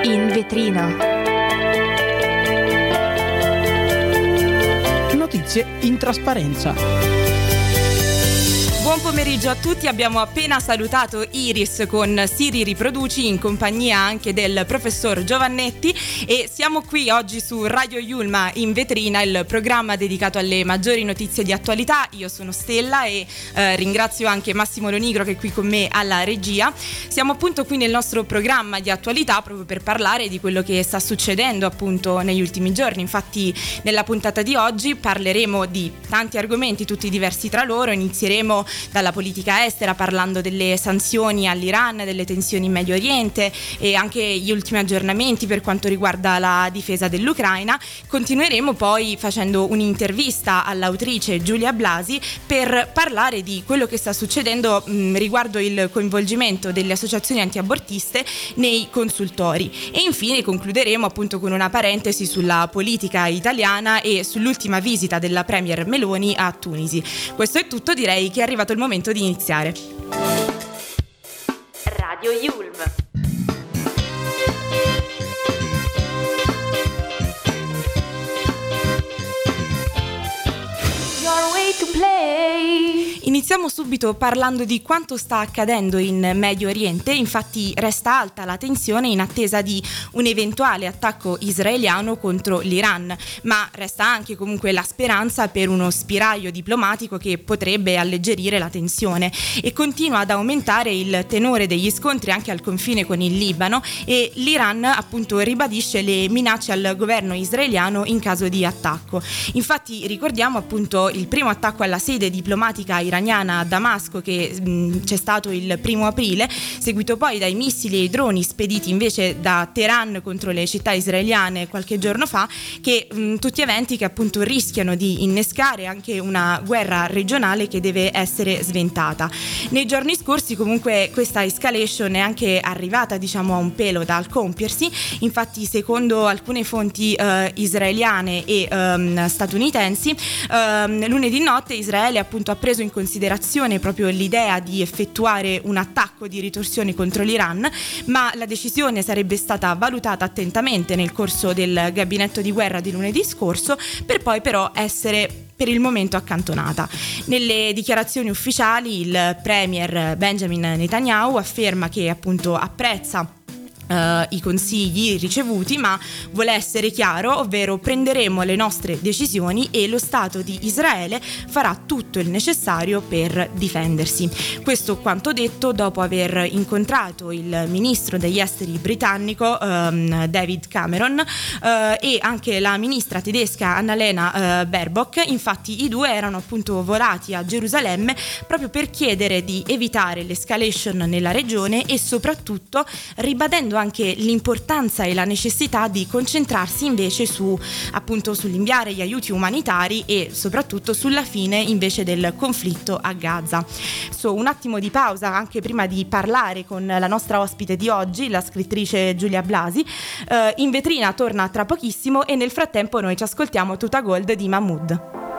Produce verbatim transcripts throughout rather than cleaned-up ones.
In vetrina. Notizie in trasparenza. Buon pomeriggio a tutti, abbiamo appena salutato Iris con Siri Riproduci in compagnia anche del professor Giovannetti e siamo qui oggi su Radio Yulma in vetrina, il programma dedicato alle maggiori notizie di attualità. Io sono Stella e eh, ringrazio anche Massimo Lonigro che è qui con me alla regia. Siamo appunto qui nel nostro programma di attualità proprio per parlare di quello che sta succedendo appunto negli ultimi giorni. Infatti nella puntata di oggi parleremo di tanti argomenti, tutti diversi tra loro. Inizieremo dalla politica estera parlando delle sanzioni all'Iran, delle tensioni in Medio Oriente e anche gli ultimi aggiornamenti per quanto riguarda la difesa dell'Ucraina. Continueremo poi facendo un'intervista all'autrice Giulia Blasi per parlare di quello che sta succedendo mh, riguardo il coinvolgimento delle associazioni antiabortiste nei consultori. E infine concluderemo appunto con una parentesi sulla politica italiana e sull'ultima visita della Premier Meloni a Tunisi. Questo è tutto, direi che è arrivato il momento di iniziare. Radio Yulm. Your way to play. Iniziamo subito parlando di quanto sta accadendo in Medio Oriente. Infatti resta alta la tensione in attesa di un eventuale attacco israeliano contro l'Iran, ma resta anche comunque la speranza per uno spiraglio diplomatico che potrebbe alleggerire la tensione. E continua ad aumentare il tenore degli scontri anche al confine con il Libano e l'Iran appunto ribadisce le minacce al governo israeliano in caso di attacco. Infatti ricordiamo appunto il primo attacco alla sede diplomatica iraniana a Damasco che mh, c'è stato il primo aprile, seguito poi dai missili e i droni spediti invece da Teheran contro le città israeliane qualche giorno fa, che mh, tutti eventi che appunto rischiano di innescare anche una guerra regionale che deve essere sventata. Nei giorni scorsi comunque questa escalation è anche arrivata diciamo a un pelo dal compiersi. Infatti secondo alcune fonti eh, israeliane e ehm, statunitensi ehm, lunedì notte Israele appunto ha preso in considerazione proprio l'idea di effettuare un attacco di ritorsione contro l'Iran, ma la decisione sarebbe stata valutata attentamente nel corso del gabinetto di guerra di lunedì scorso, per poi però essere per il momento accantonata. Nelle dichiarazioni ufficiali il premier Benjamin Netanyahu afferma che appunto apprezza Uh, i consigli ricevuti, ma vuole essere chiaro, ovvero prenderemo le nostre decisioni e lo Stato di Israele farà tutto il necessario per difendersi. Questo quanto detto dopo aver incontrato il ministro degli esteri britannico um, David Cameron uh, e anche la ministra tedesca Annalena uh, Baerbock. Infatti i due erano appunto volati a Gerusalemme proprio per chiedere di evitare l'escalation nella regione e soprattutto ribadendo anche l'importanza e la necessità di concentrarsi invece su appunto sull'inviare gli aiuti umanitari e soprattutto sulla fine invece del conflitto a Gaza. So, un attimo di pausa anche prima di parlare con la nostra ospite di oggi, la scrittrice Giulia Blasi. Uh, in vetrina torna tra pochissimo e nel frattempo noi ci ascoltiamo Tuta Gold di Mahmood.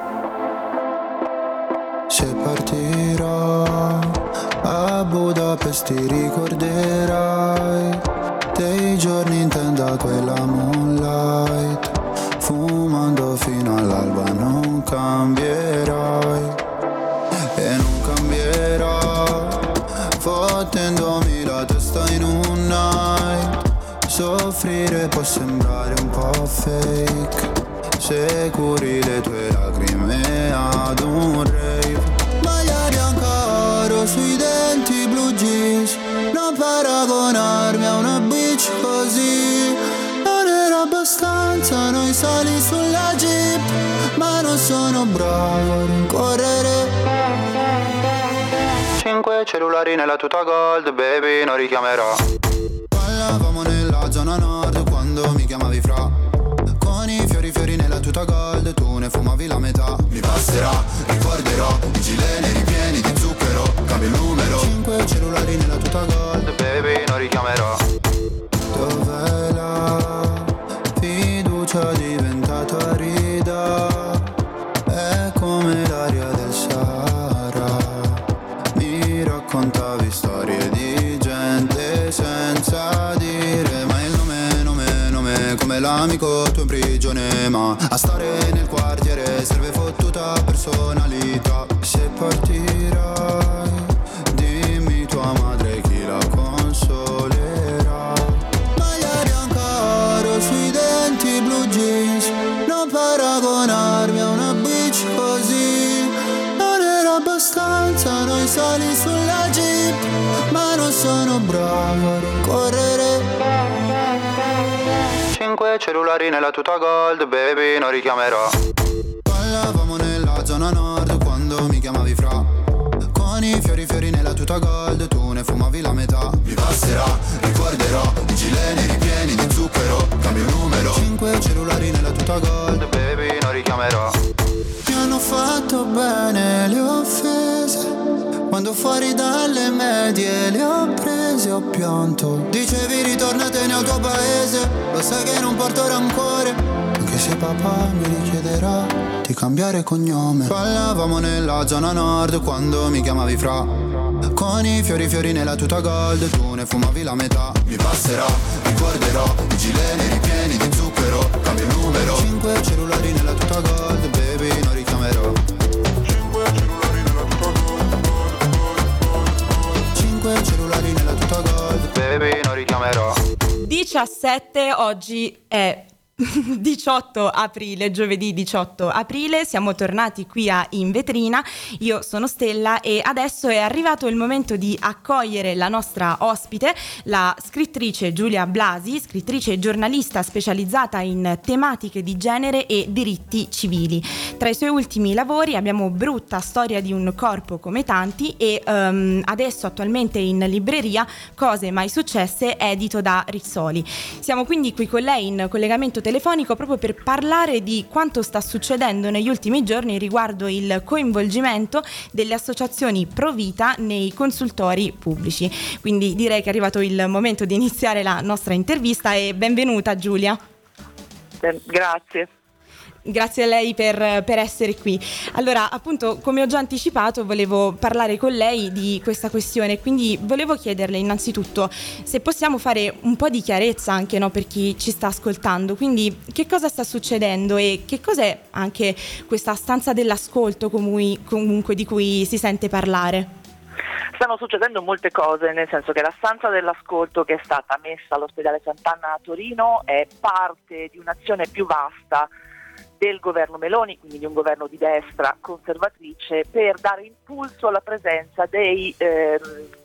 Se partirò a Budapest ti ricorderai dei giorni in tenda quella moonlight, fumando fino all'alba non cambierai e non cambierò, fottendomi la testa in un night. Soffrire può sembrare un po' fake se curi le tue lacrime ad un rave. Maglia bianca oro sui denti blu jeans, non paragonarmi a una bitch così. Non era abbastanza noi sali sulla jeep, ma non sono bravo a rincorrere. Cinque cellulari nella tuta gold, baby, non richiamerò. Parlavamo nella zona nord quando mi chiamavi fra, con i fiori fiori nella tuta gold, tu ne fumavi la metà. Mi passerà, ricorderò, i gileni ripieni di zucchero, cambio il numero. Cinque cellulari nella tuta gold, baby, non richiamerò. Dov'è la fiducia diventata rida? È come l'aria del Sahara. Mi raccontavi storie di gente senza dire mai il nome. amico tuo in prigione, ma a stare nel quartiere serve fottuta personalità. Se partirai, dimmi tua madre chi la consolerà. Maglia bianca, oro sui denti, blue jeans, non paragonarmi a una bitch così. Non era abbastanza, noi sali sulla jeep, ma non sono bravo a rincorrere. Cinque cellulari nella tuta gold, baby, non richiamerò. Parlavamo nella zona nord quando mi chiamavi fra. Con i fiori fiori nella tuta gold, tu ne fumavi la metà. Mi passerà, ricorderò, i gileni ripieni di zucchero, cambio numero. Cinque cellulari nella tuta gold, baby, non richiamerò. Mi hanno fatto bene le offese, quando fuori dalle medie le ho prese, ho pianto. Dicevi ritornatene al tuo paese, lo sai che non porto rancore, anche se papà mi richiederà di cambiare cognome. Ballavamo nella zona nord quando mi chiamavi fra. Con i fiori fiori nella tuta gold, tu ne fumavi la metà. Mi passerà, ricorderò, i gileni ripieni di zucchero, cambio numero. Cinque cellulari nella tuta gold, baby, non richiamerò. Cinque cellulari nella tuta gold, cinque cellulari nella tuta gold, baby, non richiamerò. diciassette, oggi è diciotto aprile, giovedì diciotto aprile, siamo tornati qui a In Vetrina. Io sono Stella e adesso è arrivato il momento di accogliere la nostra ospite, la scrittrice Giulia Blasi, scrittrice e giornalista specializzata in tematiche di genere e diritti civili. Tra i suoi ultimi lavori abbiamo Brutta storia di un corpo come tanti e um, adesso attualmente in libreria Cose mai successe, edito da Rizzoli. Siamo quindi qui con lei in collegamento telefonico proprio per parlare di quanto sta succedendo negli ultimi giorni riguardo il coinvolgimento delle associazioni pro vita nei consultori pubblici. Quindi direi che è arrivato il momento di iniziare la nostra intervista e benvenuta Giulia. Grazie. Grazie a lei per, per essere qui. Allora, appunto, come ho già anticipato, volevo parlare con lei di questa questione, quindi volevo chiederle innanzitutto se possiamo fare un po' di chiarezza anche, no, per chi ci sta ascoltando. Quindi, che cosa sta succedendo e che cos'è anche questa stanza dell'ascolto comui, comunque di cui si sente parlare? Stanno succedendo molte cose, nel senso che la stanza dell'ascolto che è stata messa all'ospedale Sant'Anna a Torino è parte di un'azione più vasta del governo Meloni, quindi di un governo di destra conservatrice, per dare impulso alla presenza dei ehm,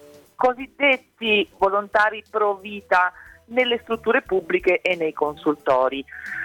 cosiddetti volontari pro vita nelle strutture pubbliche e nei consultori.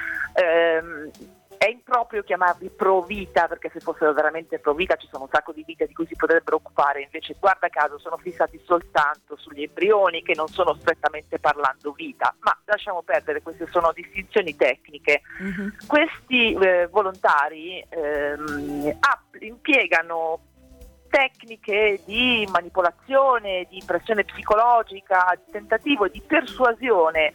Ehm, È improprio chiamarli pro vita, perché se fossero veramente pro vita ci sono un sacco di vite di cui si potrebbero occupare, invece guarda caso sono fissati soltanto sugli embrioni, che non sono strettamente parlando vita, ma lasciamo perdere, queste sono distinzioni tecniche. Mm-hmm. Questi eh, volontari ehm, app- impiegano tecniche di manipolazione, di pressione psicologica, di tentativo di persuasione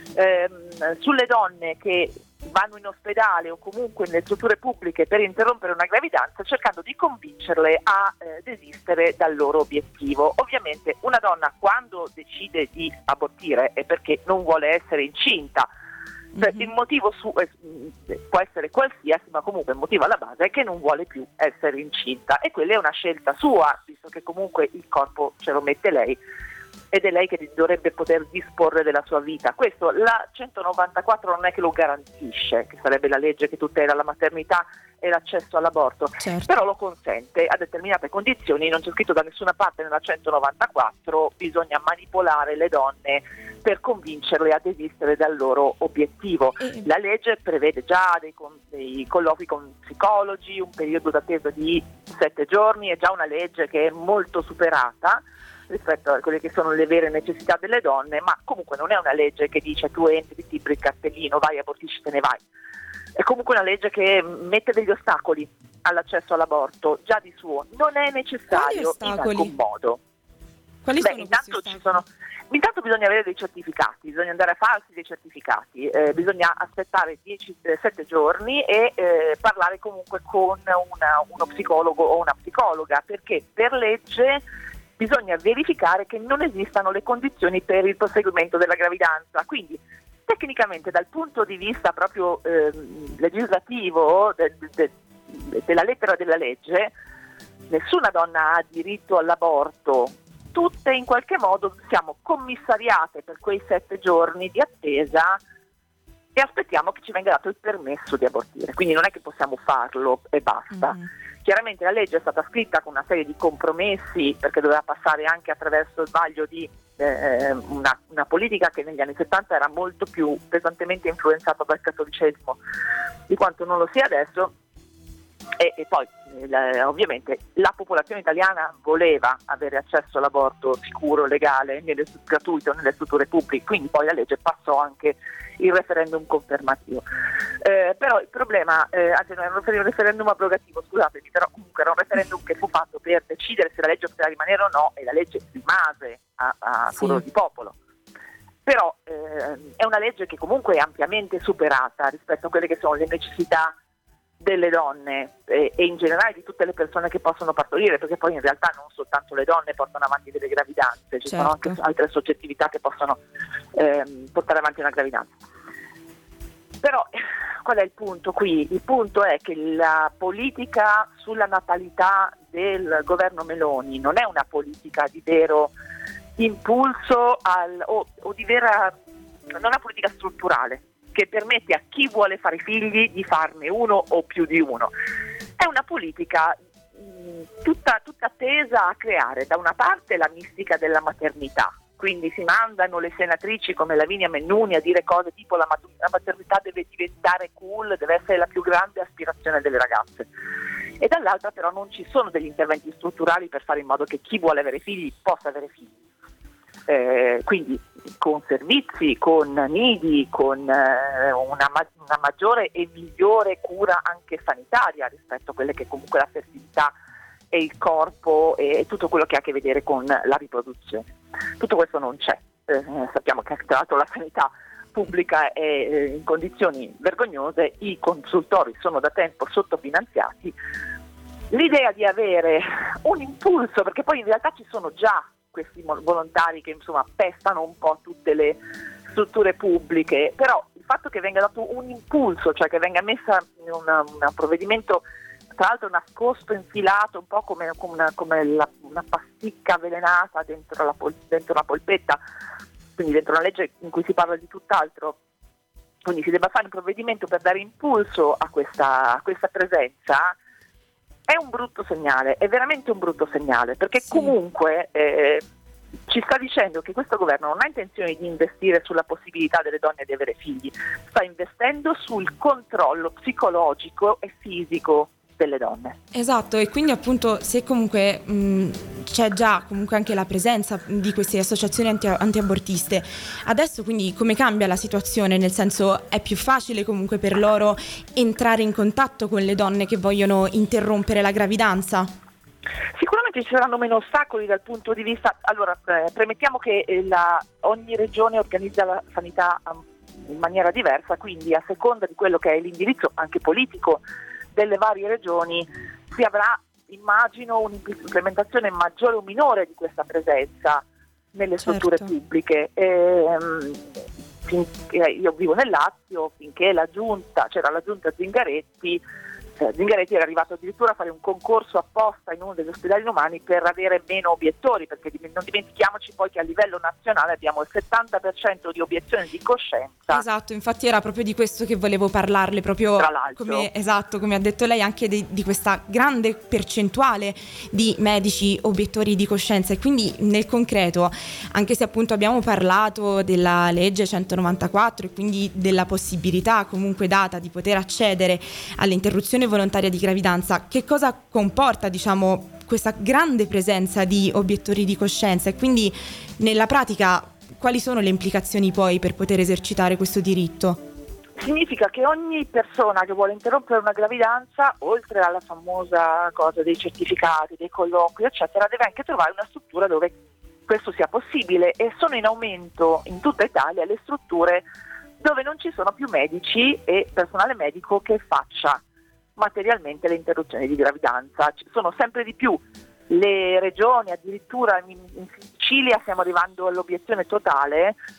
ehm, sulle donne che vanno in ospedale o comunque nelle strutture pubbliche per interrompere una gravidanza, cercando di convincerle a eh, desistere dal loro obiettivo. Ovviamente una donna, quando decide di abortire, è perché non vuole essere incinta. Cioè, mm-hmm. Il motivo su, eh, può essere qualsiasi, ma comunque il motivo alla base è che non vuole più essere incinta, e quella è una scelta sua, visto che comunque il corpo ce lo mette lei ed è lei che dovrebbe poter disporre della sua vita. Questo la centonovantaquattro non è che lo garantisce, che sarebbe la legge che tutela la maternità e l'accesso all'aborto, certo, però lo consente a determinate condizioni. Non c'è scritto da nessuna parte nella centonovantaquattro bisogna manipolare le donne per convincerle a desistere dal loro obiettivo. Mm. La legge prevede già dei, dei colloqui con psicologi, un periodo d'attesa di sette giorni, è già una legge che è molto superata rispetto a quelle che sono le vere necessità delle donne, ma comunque non è una legge che dice tu entri, ti timbri il cartellino, vai, abortisci, te ne vai. È comunque una legge che mette degli ostacoli all'accesso all'aborto, già di suo. Non è necessario in alcun modo. Quali Beh, sono intanto ci sono Intanto bisogna avere dei certificati, bisogna andare a farsi dei certificati, eh, bisogna aspettare sette giorni e eh, parlare comunque con una, uno psicologo o una psicologa, perché per legge bisogna verificare che non esistano le condizioni per il proseguimento della gravidanza. Quindi tecnicamente dal punto di vista proprio eh, legislativo de, de, de, della lettera della legge, nessuna donna ha diritto all'aborto, tutte in qualche modo siamo commissariate per quei sette giorni di attesa e aspettiamo che ci venga dato il permesso di abortire, quindi non è che possiamo farlo e basta. Mm-hmm. Chiaramente la legge è stata scritta con una serie di compromessi, perché doveva passare anche attraverso il vaglio di eh, una, una politica che negli anni settanta era molto più pesantemente influenzata dal cattolicesimo di quanto non lo sia adesso, e, e poi eh, ovviamente la popolazione italiana voleva avere accesso all'aborto sicuro, legale, nelle, gratuito nelle strutture pubbliche, quindi poi la legge passò anche il referendum confermativo. Eh, però il problema, eh, anzi non era un referendum abrogativo, scusatemi, però comunque era un referendum che fu fatto per decidere se la legge poteva rimanere o no, e la legge rimase a, a furor sì. di popolo. Però eh, è una legge che comunque è ampiamente superata rispetto a quelle che sono le necessità delle donne eh, e in generale di tutte le persone che possono partorire, perché poi in realtà non soltanto le donne portano avanti delle gravidanze, ci certo. sono anche altre soggettività che possono ehm, portare avanti una gravidanza. Però qual è il punto qui? Il punto è che la politica sulla natalità del governo Meloni non è una politica di vero impulso al, o, o di vera, non è una politica strutturale che permette a chi vuole fare figli di farne uno o più di uno. È una politica mh, tutta, tutta tesa a creare da una parte la mistica della maternità, quindi si mandano le senatrici come Lavinia Mennuni a dire cose tipo la, mat- la maternità deve diventare cool, deve essere la più grande aspirazione delle ragazze, e dall'altra però non ci sono degli interventi strutturali per fare in modo che chi vuole avere figli possa avere figli. Eh, quindi con servizi, con nidi, con eh, una, ma- una maggiore e migliore cura anche sanitaria rispetto a quelle che comunque la fertilità e il corpo e tutto quello che ha a che vedere con la riproduzione. Tutto questo non c'è. Eh, sappiamo che tra l'altro la sanità pubblica è eh, in condizioni vergognose, i consultori sono da tempo sottofinanziati. L'idea di avere un impulso, perché poi in realtà ci sono già questi volontari che insomma pestano un po' tutte le strutture pubbliche, però il fatto che venga dato un impulso, cioè che venga messa in una, un provvedimento tra l'altro nascosto, infilato, un po' come, come, una, come la, una pasticca avvelenata dentro la, pol, dentro la polpetta, quindi dentro una legge in cui si parla di tutt'altro, quindi si debba fare un provvedimento per dare impulso a questa, a questa presenza, è un brutto segnale, è veramente un brutto segnale, perché sì. comunque eh, ci sta dicendo che questo governo non ha intenzione di investire sulla possibilità delle donne di avere figli, sta investendo sul controllo psicologico e fisico delle donne. Esatto, e quindi appunto se comunque mh, c'è già comunque anche la presenza di queste associazioni anti- antiabortiste, adesso quindi come cambia la situazione? Nel senso, è più facile comunque per loro entrare in contatto con le donne che vogliono interrompere la gravidanza? Sicuramente ci saranno meno ostacoli dal punto di vista, allora eh, premettiamo che eh, la, ogni regione organizza la sanità um, in maniera diversa, quindi a seconda di quello che è l'indirizzo anche politico delle varie regioni si avrà, immagino, un'implementazione maggiore o minore di questa presenza nelle strutture certo. pubbliche. E, finché, io vivo nel Lazio, finché la giunta, c'era la giunta Zingaretti, eh, Zingaretti era arrivato addirittura a fare un concorso apposta in uno degli ospedali romani per avere meno obiettori, perché non dimentichiamoci poi che a livello nazionale abbiamo il settanta per cento di obiezioni di coscienza. Esatto, infatti era proprio di questo che volevo parlarle, proprio tra l'altro. Come, esatto, come ha detto lei, anche di, di questa grande percentuale di medici obiettori di coscienza. E quindi nel concreto, anche se appunto abbiamo parlato della legge centonovantaquattro e quindi della possibilità comunque data di poter accedere all'interruzione volontaria di gravidanza, che cosa comporta, diciamo, questa grande presenza di obiettori di coscienza, e quindi nella pratica quali sono le implicazioni poi per poter esercitare questo diritto? Significa che ogni persona che vuole interrompere una gravidanza, oltre alla famosa cosa dei certificati, dei colloqui, eccetera, deve anche trovare una struttura dove questo sia possibile, e sono in aumento in tutta Italia le strutture dove non ci sono più medici e personale medico che faccia materialmente le interruzioni di gravidanza. Ci sono sempre di più le regioni, addirittura in, in Sicilia stiamo arrivando all'obiezione totale,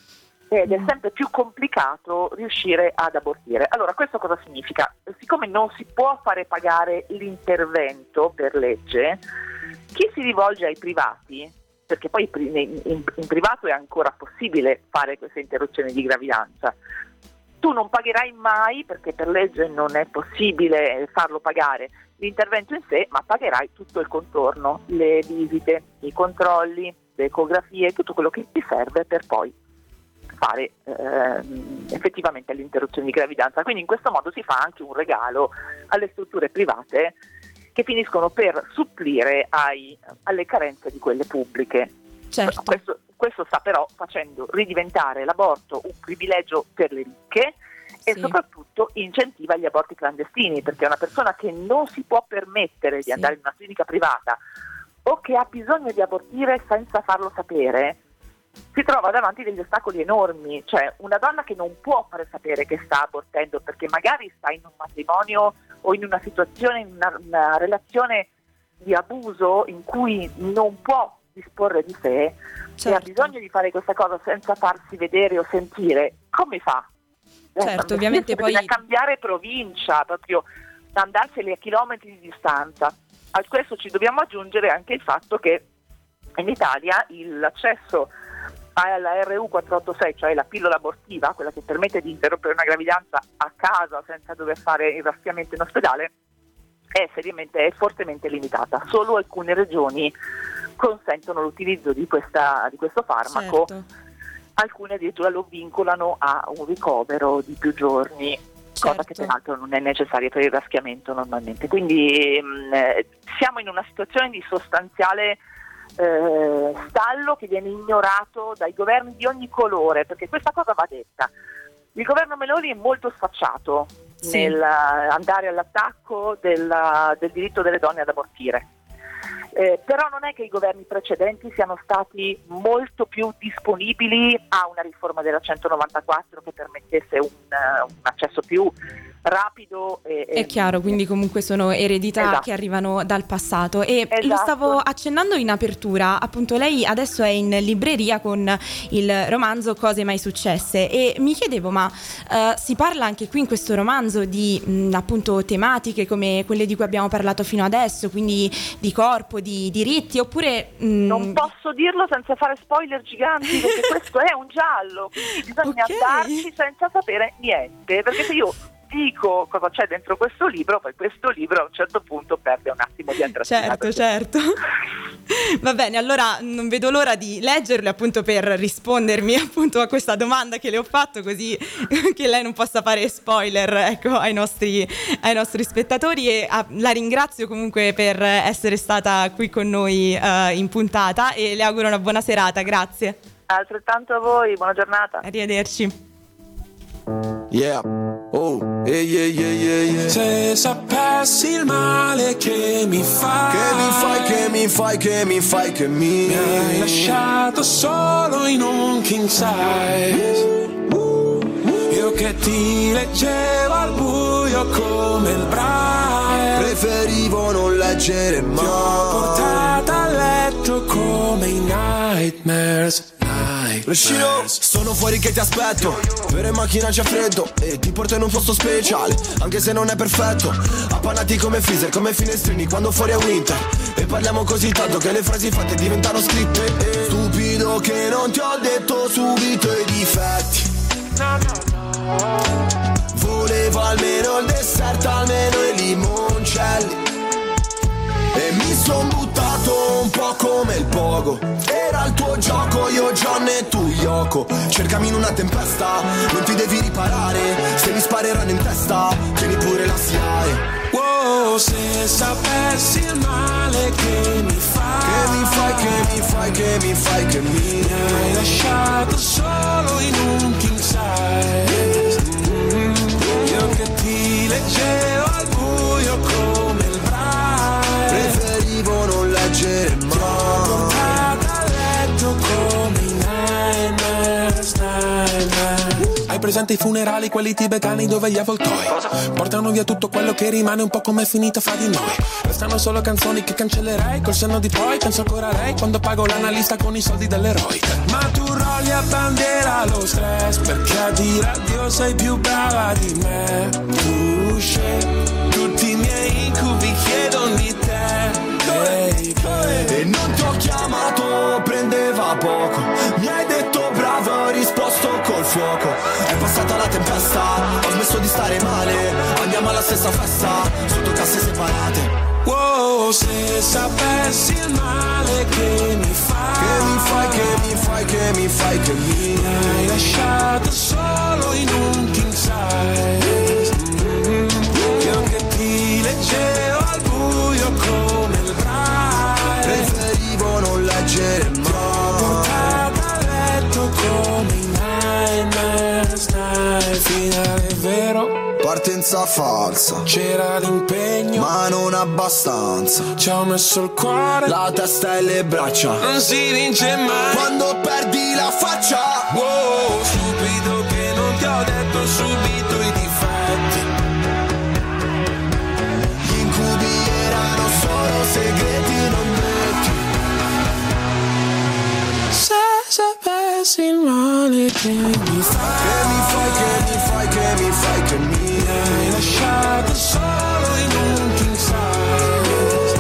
ed è sempre più complicato riuscire ad abortire. Allora, questo cosa significa? Siccome non si può fare pagare l'intervento per legge, chi si rivolge ai privati, perché poi in, in, in privato è ancora possibile fare questa interruzione di gravidanza, tu non pagherai mai, perché per legge non è possibile farlo pagare l'intervento in sé, ma pagherai tutto il contorno, le visite, i controlli, le ecografie, tutto quello che ti serve per poi fare eh, effettivamente l'interruzione di gravidanza. Quindi in questo modo si fa anche un regalo alle strutture private che finiscono per supplire ai, alle carenze di quelle pubbliche. Certo. Questo, questo sta però facendo ridiventare l'aborto un privilegio per le ricche e sì. soprattutto incentiva gli aborti clandestini, perché una persona che non si può permettere di sì. andare in una clinica privata o che ha bisogno di abortire senza farlo sapere si trova davanti degli ostacoli enormi. Cioè, una donna che non può fare sapere che sta abortendo perché magari sta in un matrimonio o in una situazione, in una, una relazione di abuso in cui non può disporre di sé, certo. e ha bisogno di fare questa cosa senza farsi vedere o sentire, come fa? Certo, eh, ovviamente poi bisogna cambiare provincia, proprio andarsene a chilometri di distanza. A questo ci dobbiamo aggiungere anche il fatto che in Italia l'accesso alla R U quattrocentottantasei, cioè la pillola abortiva, quella che permette di interrompere una gravidanza a casa senza dover fare il raffiamento in ospedale, è seriamente, è fortemente limitata. Solo alcune regioni consentono l'utilizzo di, questa, di questo farmaco, certo. alcune addirittura lo vincolano a un ricovero di più giorni, certo. cosa che peraltro non è necessaria per il raschiamento normalmente. Quindi mh, siamo in una situazione di sostanziale eh, stallo che viene ignorato dai governi di ogni colore, perché questa cosa va detta. Il governo Meloni è molto sfacciato sì. nel andare all'attacco del, del diritto delle donne ad abortire. Eh, però non è che i governi precedenti siano stati molto più disponibili a una riforma della centonovantaquattro che permettesse un, uh, un accesso più rapido. E, è chiaro, quindi comunque sono eredità esatto. che arrivano dal passato. E esatto. lo stavo accennando in apertura, appunto lei adesso è in libreria con il romanzo Cose mai successe e mi chiedevo, ma uh, si parla anche qui in questo romanzo di mh, appunto tematiche come quelle di cui abbiamo parlato fino adesso, quindi di corpo, di diritti, oppure mh... non posso dirlo senza fare spoiler giganti, perché questo è un giallo, quindi bisogna okay. andarci senza sapere niente, perché se io dico cosa c'è dentro questo libro, poi questo libro a un certo punto perde un attimo di attrattività. Certo, certo. Va bene, allora non vedo l'ora di leggerlo appunto per rispondermi appunto a questa domanda che le ho fatto, così che lei non possa fare spoiler, ecco, ai nostri, ai nostri spettatori, e ah, la ringrazio comunque per essere stata qui con noi uh, in puntata e le auguro una buona serata, grazie. Altrettanto a voi, buona giornata. Arrivederci. Yeah, oh, yeah, yeah, yeah, yeah, yeah. Se sapessi il male che mi fai, che mi fai, che mi fai, che mi fai, che mi, mi hai lasciato solo in un king size. Io che ti leggevo al buio come il Braille, preferivo non leggere mai. Ti ho portata a letto come i nightmares. Rescino, sono fuori che ti aspetto. Per in macchina c'è freddo e ti porto in un posto speciale, anche se non è perfetto. Appannati come freezer, come finestrini quando fuori è winter. E parliamo così tanto che le frasi fatte diventano scritte. E stupido che non ti ho detto subito i difetti. Volevo almeno il dessert, almeno i limoncelli. E mi son buttato un po' come il pogo. Era il tuo gioco, io John e tu Yoko. Cercami in una tempesta, non ti devi riparare. Se mi spareranno in testa, tieni pure la S I A E. Wow, se sapessi il male che mi fai, che mi fai, che mi fai, che mi fai, che mi, mi hai lasciato solo in un king size. Mm-hmm. Io che ti leggevo al buio come il Braille, preferivo non leggere mai. Ti ho portata a letto come i nightmares, nightmares. Hai presente i funerali, quelli tibetani dove gli avvoltoi portano via tutto quello che rimane, un po' come è finita fra di noi. Restano solo canzoni che cancellerei, col senno di poi penso ancora a lei quando pago l'analista con i soldi dell'eroe. Ma tu rolli a bandiera lo stress, perché a dire addio sei più brava di me. Tu scegli, tutti i miei incubi chiedono di te. Hey, e non ti ho chiamato, prendeva poco. Mi hai detto bravo, ho risposto col fuoco. È passata la tempesta, ho smesso di stare male. Andiamo alla stessa festa, sotto casse separate. Wow, se sapessi il male che mi fai, che mi fai, che mi fai, che mi fai, che mi hai lasciato solo in un king size. Mm-hmm. Io che ti leggevo al buio come il braille, preferivo non leggere mai. Ti ho portato a letto come i nightmares, night. Finale vero, partenza falsa, c'era l'impegno ma non abbastanza. Ci ho messo il cuore, la testa e le braccia. Non si vince mai quando perdi la faccia. Wow, stupido che non ti ho detto subito i difetti. Gli incubi erano solo segreti non detti. Se sapessi il male che mi fai, che mi fai, che mi fai, che mi fai, che mi hai lasciato solo in un king size.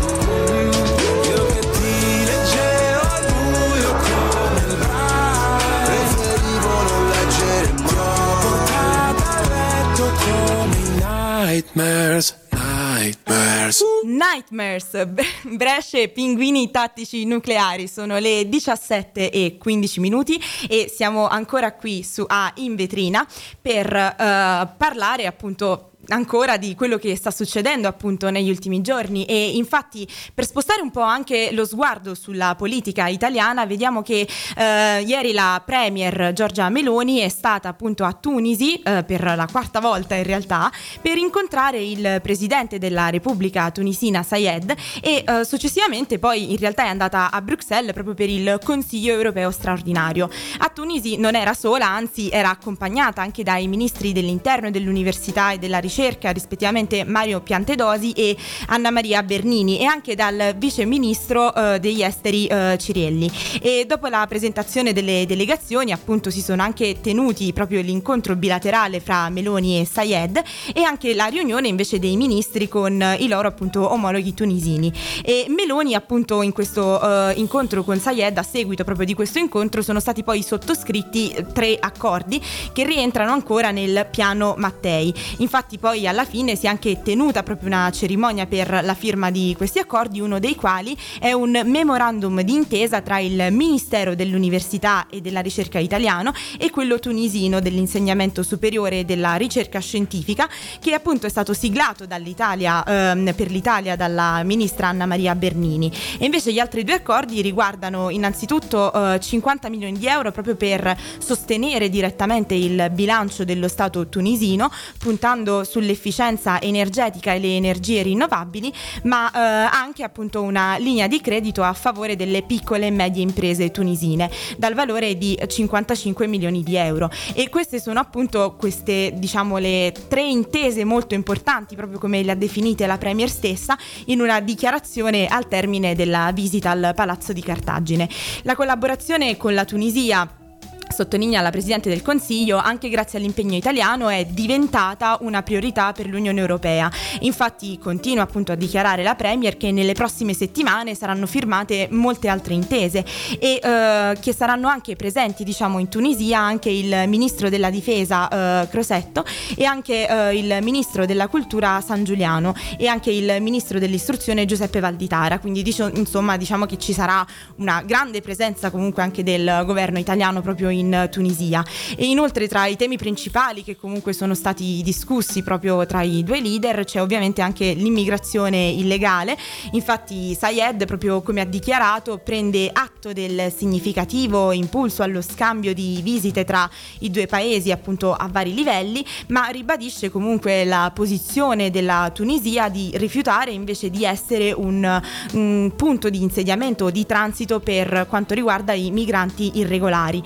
Io che ti leggevo al buio come il braille, preferivo non leggere mai. Ti ho portato a letto come i nightmares, nightmares. Nightmares, Brescia e pinguini tattici nucleari. Sono le diciassette e quindici minuti e siamo ancora qui su A in vetrina per uh, parlare appunto ancora di quello che sta succedendo appunto negli ultimi giorni. E infatti, per spostare un po' anche lo sguardo sulla politica italiana, vediamo che eh, ieri la premier Giorgia Meloni è stata appunto a Tunisi eh, per la quarta volta in realtà, per incontrare il presidente della Repubblica tunisina Sayed e eh, successivamente poi in realtà è andata a Bruxelles proprio per il Consiglio europeo straordinario. A Tunisi non era sola, anzi era accompagnata anche dai ministri dell'interno e dell'università e della ricerca, rispettivamente Mario Piantedosi e Anna Maria Bernini, e anche dal vice ministro eh, degli esteri eh, Cirielli. E dopo la presentazione delle delegazioni appunto si sono anche tenuti proprio l'incontro bilaterale fra Meloni e Sayed e anche la riunione invece dei ministri con i loro appunto omologhi tunisini. E Meloni appunto in questo eh, incontro con Sayed, a seguito proprio di questo incontro, sono stati poi sottoscritti tre accordi che rientrano ancora nel piano Mattei. Infatti poi alla fine si è anche tenuta proprio una cerimonia per la firma di questi accordi, uno dei quali è un memorandum di intesa tra il Ministero dell'Università e della Ricerca italiano e quello tunisino dell'insegnamento superiore e della ricerca scientifica, che appunto è stato siglato dall'Italia ehm, per l'Italia dalla ministra Anna Maria Bernini. E invece gli altri due accordi riguardano innanzitutto eh, cinquanta milioni di euro proprio per sostenere direttamente il bilancio dello Stato tunisino, puntando sull'efficienza energetica e le energie rinnovabili, ma eh, anche appunto una linea di credito a favore delle piccole e medie imprese tunisine dal valore di cinquantacinque milioni di euro. E queste sono appunto queste, diciamo, le tre intese molto importanti, proprio come le ha definite la premier stessa in una dichiarazione al termine della visita al Palazzo di Cartagine. La collaborazione con la Tunisia, sottolinea la Presidente del Consiglio, anche grazie all'impegno italiano è diventata una priorità per l'Unione Europea. Infatti continua appunto a dichiarare la Premier che nelle prossime settimane saranno firmate molte altre intese e eh, che saranno anche presenti, diciamo, in Tunisia anche il Ministro della Difesa eh, Crosetto e anche eh, il Ministro della Cultura San Giuliano e anche il Ministro dell'Istruzione Giuseppe Valditara. Quindi dicio, insomma diciamo che ci sarà una grande presenza comunque anche del governo italiano proprio in in Tunisia. E inoltre tra i temi principali che comunque sono stati discussi proprio tra i due leader c'è ovviamente anche l'immigrazione illegale. Infatti Sayed, proprio come ha dichiarato, prende atto del significativo impulso allo scambio di visite tra i due paesi appunto a vari livelli, ma ribadisce comunque la posizione della Tunisia di rifiutare invece di essere un, un punto di insediamento o di transito per quanto riguarda i migranti irregolari, motivo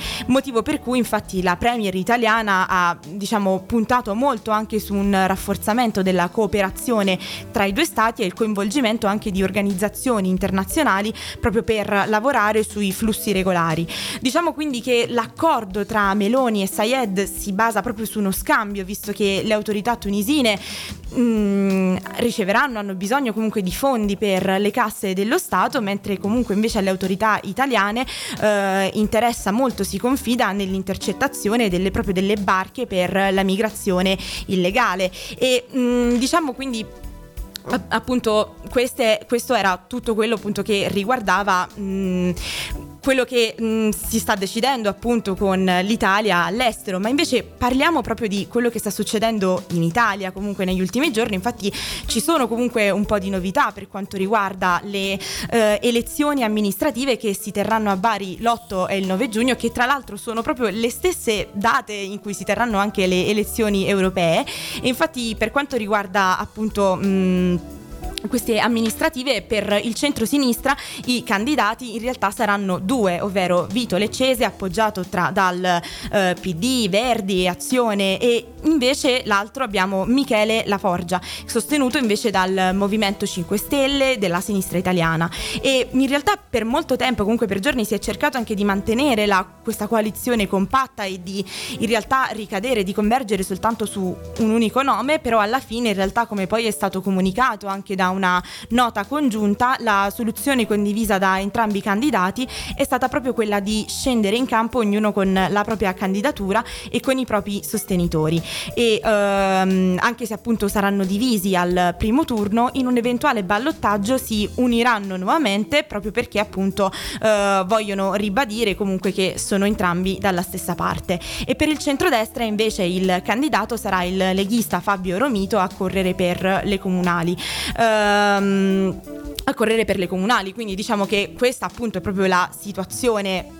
motivo per cui infatti la premier italiana ha, diciamo, puntato molto anche su un rafforzamento della cooperazione tra i due stati e il coinvolgimento anche di organizzazioni internazionali proprio per lavorare sui flussi regolari. Diciamo quindi che l'accordo tra Meloni e Sayed si basa proprio su uno scambio, visto che le autorità tunisine mh, riceveranno, hanno bisogno comunque di fondi per le casse dello Stato, mentre comunque invece alle autorità italiane eh, interessa molto, si confida nell'intercettazione delle proprio delle barche per la migrazione illegale e mh, diciamo quindi appunto queste, questo era tutto quello appunto che riguardava mh, quello che mh, si sta decidendo appunto con l'Italia all'estero, ma invece parliamo proprio di quello che sta succedendo in Italia comunque negli ultimi giorni. Infatti ci sono comunque un po' di novità per quanto riguarda le eh, elezioni amministrative che si terranno a Bari l'otto e il nove giugno, che tra l'altro sono proprio le stesse date in cui si terranno anche le elezioni europee. E infatti per quanto riguarda appunto mh, queste amministrative, per il centro-sinistra i candidati in realtà saranno due, ovvero Vito Leccese, appoggiato tra, dal eh, P D, Verdi, Azione, e invece l'altro abbiamo Michele Laforgia, sostenuto invece dal Movimento cinque Stelle della sinistra italiana. E in realtà per molto tempo, comunque per giorni, si è cercato anche di mantenere la, questa coalizione compatta e di in realtà ricadere, di convergere soltanto su un unico nome, però alla fine in realtà, come poi è stato comunicato anche da una nota congiunta, la soluzione condivisa da entrambi i candidati è stata proprio quella di scendere in campo ognuno con la propria candidatura e con i propri sostenitori. E ehm, anche se appunto saranno divisi al primo turno, in un eventuale ballottaggio si uniranno nuovamente, proprio perché appunto eh, vogliono ribadire comunque che sono entrambi dalla stessa parte. E per il centrodestra invece il candidato sarà il leghista Fabio Romito a correre per le comunali. Ehm, a correre per le comunali, quindi diciamo che questa appunto è proprio la situazione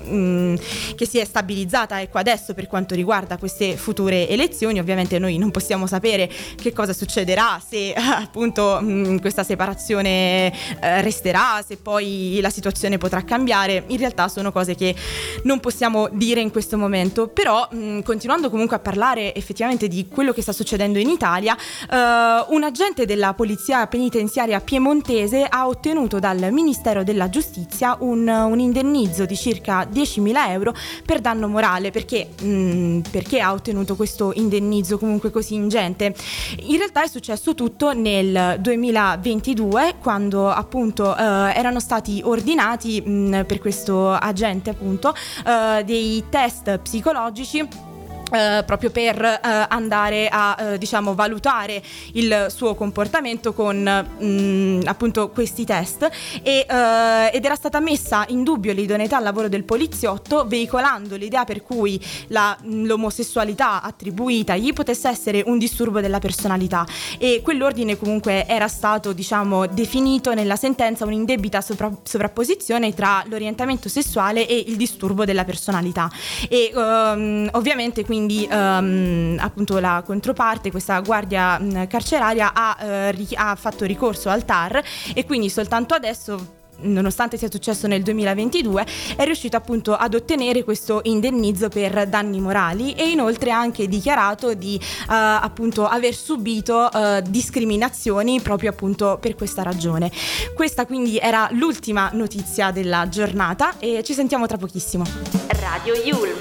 che si è stabilizzata, ecco, adesso per quanto riguarda queste future elezioni. Ovviamente noi non possiamo sapere che cosa succederà, se appunto mh, questa separazione eh, resterà, se poi la situazione potrà cambiare. In realtà sono cose che non possiamo dire in questo momento, però mh, continuando comunque a parlare effettivamente di quello che sta succedendo in Italia, eh, un agente della polizia penitenziaria piemontese ha ottenuto dal Ministero della Giustizia un, un indennizzo di circa diecimila euro per danno morale. Perché, mh, perché ha ottenuto questo indennizzo comunque così ingente? In realtà è successo tutto nel duemilaventidue, quando appunto eh, erano stati ordinati mh, per questo agente appunto eh, dei test psicologici Uh, proprio per uh, andare a uh, diciamo valutare il suo comportamento con mh, appunto questi test e, uh, ed era stata messa in dubbio l'idoneità al lavoro del poliziotto, veicolando l'idea per cui la, l'omosessualità attribuitagli potesse essere un disturbo della personalità, e quell'ordine comunque era stato diciamo definito nella sentenza un'indebita sopra- sovrapposizione tra l'orientamento sessuale e il disturbo della personalità. E um, ovviamente quindi Quindi um, appunto la controparte, questa guardia mh, carceraria, ha, uh, ri- ha fatto ricorso al T A R, e quindi soltanto adesso, nonostante sia successo nel duemilaventidue, è riuscito appunto ad ottenere questo indennizzo per danni morali, e inoltre ha anche dichiarato di uh, appunto aver subito uh, discriminazioni proprio appunto per questa ragione. Questa quindi era l'ultima notizia della giornata, e ci sentiamo tra pochissimo. Radio Yulm.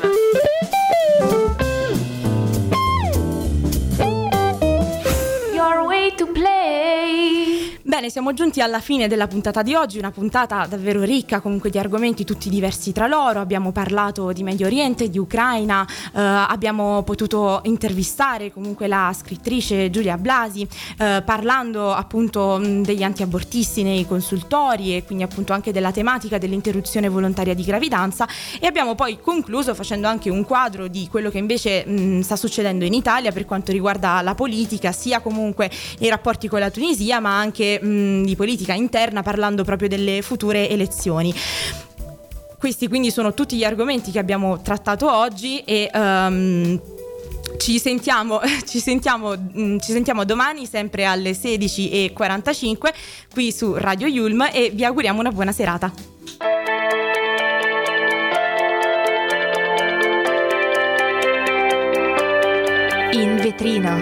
Your way to play. Bene, siamo giunti alla fine della puntata di oggi, una puntata davvero ricca comunque di argomenti tutti diversi tra loro. Abbiamo parlato di Medio Oriente, di Ucraina, eh, abbiamo potuto intervistare comunque la scrittrice Giulia Blasi, eh, parlando appunto degli antiabortisti nei consultori, e quindi appunto anche della tematica dell'interruzione volontaria di gravidanza, e abbiamo poi concluso facendo anche un quadro di quello che invece mh, sta succedendo in Italia per quanto riguarda la politica, sia comunque i rapporti con la Tunisia, ma anche di politica interna, parlando proprio delle future elezioni. Questi quindi sono tutti gli argomenti che abbiamo trattato oggi, e um, ci sentiamo ci sentiamo ci sentiamo domani sempre alle sedici e quarantacinque qui su Radio Yulm, e vi auguriamo una buona serata. In vetrina.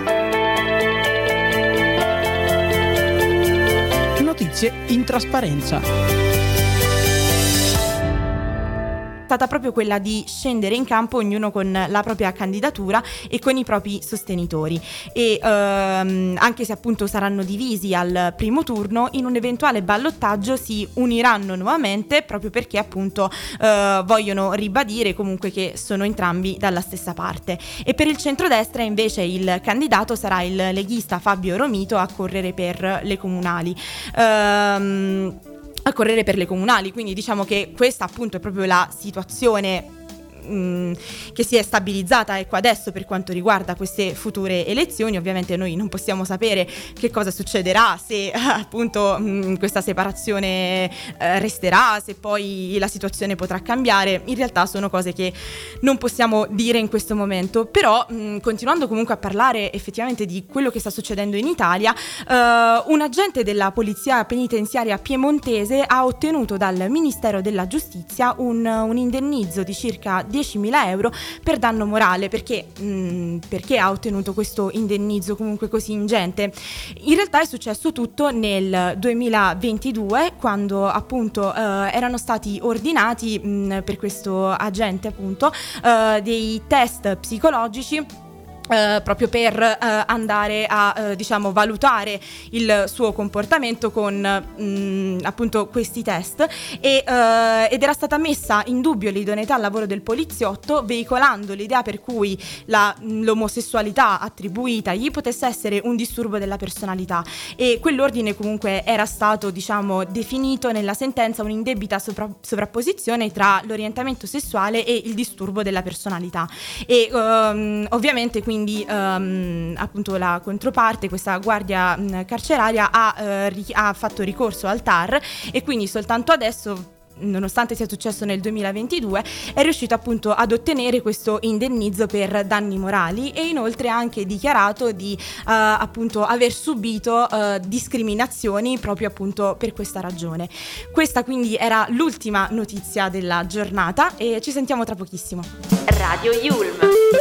Notizie in trasparenza. È stata proprio quella di scendere in campo ognuno con la propria candidatura e con i propri sostenitori e ehm, anche se appunto saranno divisi al primo turno, in un eventuale ballottaggio si uniranno nuovamente proprio perché appunto eh, vogliono ribadire comunque che sono entrambi dalla stessa parte. E per il centrodestra invece il candidato sarà il leghista Fabio Romito a correre per le comunali. Ehm, a correre per le comunali, quindi diciamo che questa appunto è proprio la situazione mh, che si è stabilizzata ecco adesso per quanto riguarda queste future elezioni. Ovviamente noi non possiamo sapere che cosa succederà, se eh, appunto mh, questa separazione eh, resterà, se poi la situazione potrà cambiare. In realtà sono cose che non possiamo dire in questo momento, però mh, continuando comunque a parlare effettivamente di quello che sta succedendo in Italia, eh, un agente della polizia penitenziaria piemontese ha ottenuto dal Ministero della Giustizia un, un indennizzo di circa diecimila euro per danno morale. Perché, mh, perché ha ottenuto questo indennizzo comunque così ingente? In realtà è successo tutto nel duemilaventidue, quando appunto eh, erano stati ordinati mh, per questo agente appunto eh, dei test psicologici Uh, proprio per uh, andare a uh, diciamo valutare il suo comportamento con mh, appunto questi test e, uh, ed era stata messa in dubbio l'idoneità al lavoro del poliziotto, veicolando l'idea per cui la, l'omosessualità attribuitagli potesse essere un disturbo della personalità, e quell'ordine comunque era stato diciamo definito nella sentenza un'indebita sopra- sovrapposizione tra l'orientamento sessuale e il disturbo della personalità. E um, ovviamente quindi Quindi um, appunto la controparte, questa guardia mh, carceraria, ha, uh, ri- ha fatto ricorso al T A R e quindi soltanto adesso, nonostante sia successo nel duemilaventidue, è riuscito appunto ad ottenere questo indennizzo per danni morali, e inoltre ha anche dichiarato di uh, appunto aver subito uh, discriminazioni proprio appunto per questa ragione. Questa quindi era l'ultima notizia della giornata e ci sentiamo tra pochissimo. Radio Yulm.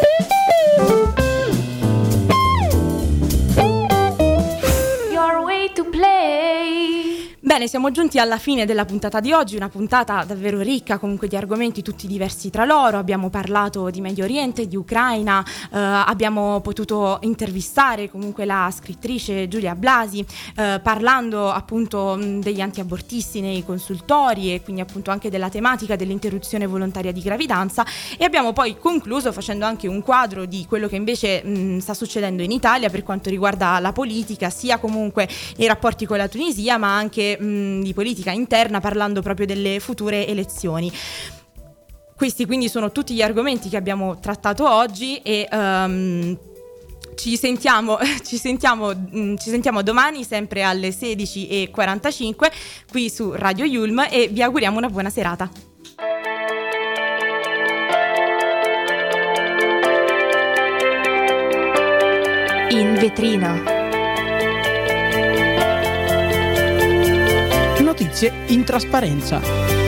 Your way to play. Bene, siamo giunti alla fine della puntata di oggi, una puntata davvero ricca comunque di argomenti tutti diversi tra loro. Abbiamo parlato di Medio Oriente, di Ucraina, eh, abbiamo potuto intervistare comunque la scrittrice Giulia Blasi, eh, parlando appunto mh, degli antiabortisti nei consultori e quindi appunto anche della tematica dell'interruzione volontaria di gravidanza, e abbiamo poi concluso facendo anche un quadro di quello che invece mh, sta succedendo in Italia per quanto riguarda la politica, sia comunque i rapporti con la Tunisia ma anche di politica interna, parlando proprio delle future elezioni. Questi quindi sono tutti gli argomenti che abbiamo trattato oggi e um, ci sentiamo ci sentiamo ci sentiamo domani sempre alle sedici e quarantacinque qui su Radio Yulm e vi auguriamo una buona serata. In vetrina. Notizie in trasparenza.